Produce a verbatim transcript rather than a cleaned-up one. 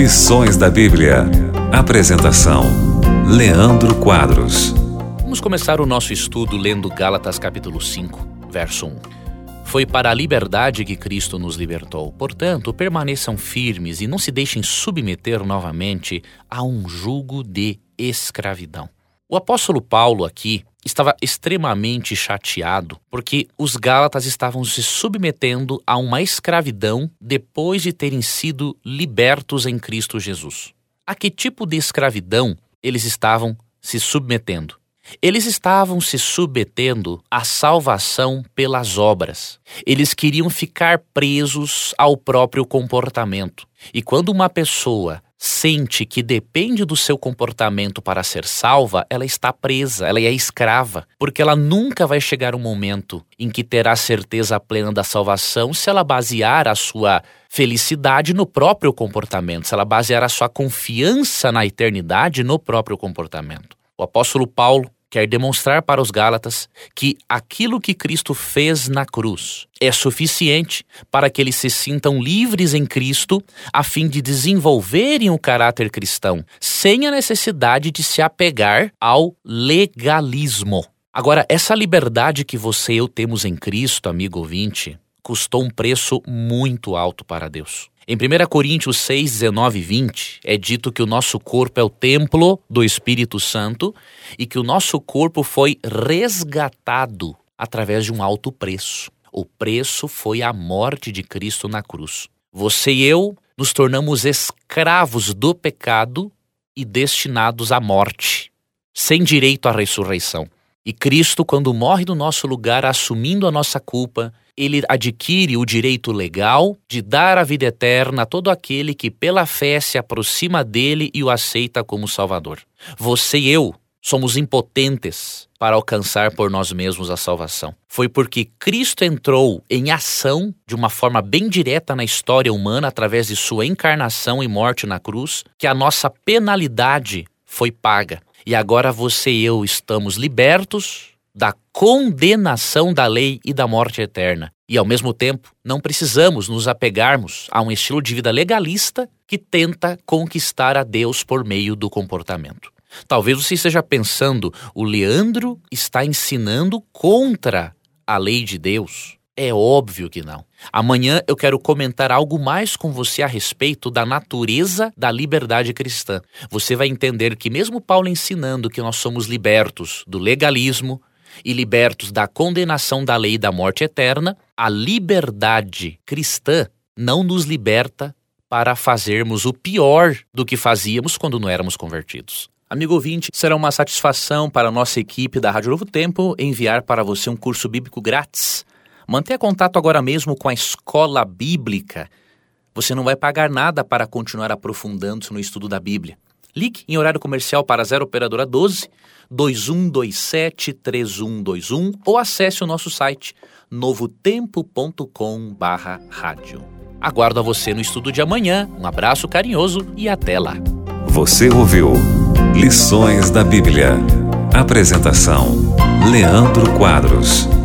Lições da Bíblia. Apresentação: Leandro Quadros. Vamos começar o nosso estudo lendo Gálatas capítulo cinco, verso um. Foi para a liberdade que Cristo nos libertou. Portanto, permaneçam firmes e não se deixem submeter novamente a um jugo de escravidão. O apóstolo Paulo aqui estava extremamente chateado porque os Gálatas estavam se submetendo a uma escravidão depois de terem sido libertos em Cristo Jesus. A que tipo de escravidão eles estavam se submetendo? Eles estavam se submetendo à salvação pelas obras. Eles queriam ficar presos ao próprio comportamento. E quando uma pessoa sente que depende do seu comportamento para ser salva, ela está presa, ela é escrava, porque ela nunca vai chegar um momento em que terá certeza plena da salvação se ela basear a sua felicidade no próprio comportamento, se ela basear a sua confiança na eternidade no próprio comportamento. O apóstolo Paulo quer demonstrar para os Gálatas que aquilo que Cristo fez na cruz é suficiente para que eles se sintam livres em Cristo a fim de desenvolverem o caráter cristão, sem a necessidade de se apegar ao legalismo. Agora, essa liberdade que você e eu temos em Cristo, amigo ouvinte, custou um preço muito alto para Deus. Em primeira Coríntios seis, dezenove e vinte, é dito que o nosso corpo é o templo do Espírito Santo e que o nosso corpo foi resgatado através de um alto preço. O preço foi a morte de Cristo na cruz. Você e eu nos tornamos escravos do pecado e destinados à morte, sem direito à ressurreição. E Cristo, quando morre no nosso lugar, assumindo a nossa culpa, ele adquire o direito legal de dar a vida eterna a todo aquele que pela fé se aproxima dele e o aceita como Salvador. Você e eu somos impotentes para alcançar por nós mesmos a salvação. Foi porque Cristo entrou em ação de uma forma bem direta na história humana através de sua encarnação e morte na cruz, que a nossa penalidade foi paga. E agora você e eu estamos libertos da condenação da lei e da morte eterna. E ao mesmo tempo, não precisamos nos apegarmos a um estilo de vida legalista que tenta conquistar a Deus por meio do comportamento. Talvez você esteja pensando, o Leandro está ensinando contra a lei de Deus. É óbvio que não. Amanhã eu quero comentar algo mais com você a respeito da natureza da liberdade cristã. Você vai entender que mesmo Paulo ensinando que nós somos libertos do legalismo e libertos da condenação da lei e da morte eterna, a liberdade cristã não nos liberta para fazermos o pior do que fazíamos quando não éramos convertidos. Amigo ouvinte, será uma satisfação para a nossa equipe da Rádio Novo Tempo enviar para você um curso bíblico grátis. Mantenha contato agora mesmo com a Escola Bíblica. Você não vai pagar nada para continuar aprofundando-se no estudo da Bíblia. Ligue em horário comercial para zero operadora doze, dois um dois sete, três um dois um ou acesse o nosso site novo tempo ponto com barra rádio. Aguardo a você no estudo de amanhã. Um abraço carinhoso e até lá. Você ouviu Lições da Bíblia. Apresentação: Leandro Quadros.